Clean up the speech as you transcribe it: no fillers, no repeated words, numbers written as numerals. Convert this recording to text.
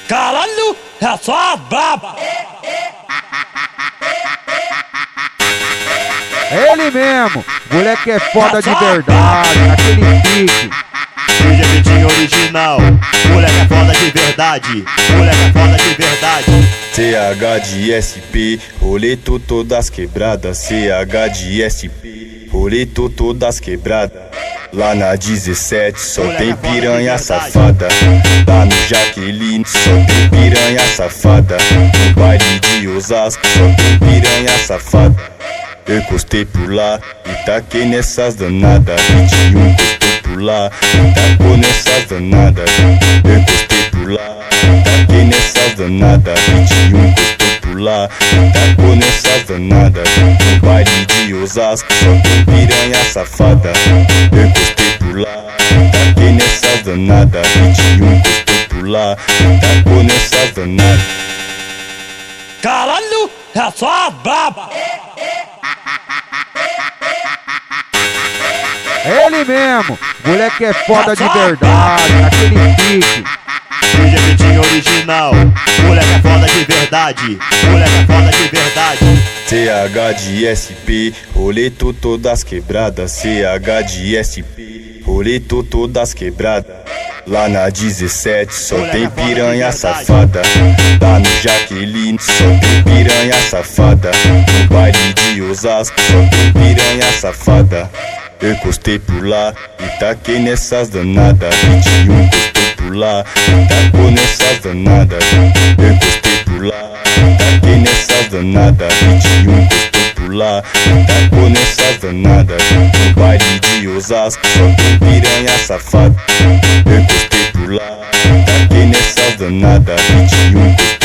Caralho, é só as braba. É ele mesmo, moleque é foda de verdade, naquele pique. DJ Vitinho original, moleque é foda de verdade, moleque é foda de verdade. CH de SP, roleto todas quebradas. CH de SP, roleto todas quebradas. Lá na 17 só tem piranha safada. Lá no Jaqueline só tem piranha safada. No baile de Osasco só tem piranha safada. Eu encostei por lá e taquei nessas danadas. 21 encostou por lá e tacou nessas danadas. Eu encostei por lá e taquei nessas danadas. 21 encostou por lá e tacou nessas danadas. No baile de Osasco só tem piranha safada. Eu encostei por lá e taquei nessas danadas. 21 encostou por lá e tacou nessas danadas. Caralho, é só as braba. É ele mesmo, moleque é foda de verdade, naquele pique. DJ Vitinho original, moleque é foda de verdade, moleque é foda de verdade. CH de SP, roleto todas quebradas. CH de SP, roleto todas quebradas. Lá na 17 só tem piranha safada. Lá no Jaqueline só tem piranha safada. No baile de Osasco só tem piranha safada. Eu encostei por lá e taquei nessas danadas. 21 encostou por lá e tacou nessas danadas. Eu encostei por lá e taquei nessas danadas. 21 encostou por lá e tacou nessas danadas. No baile de Osasco só tem piranha safada. Eu encostei por lá e taquei nessas danadas. 21 encostou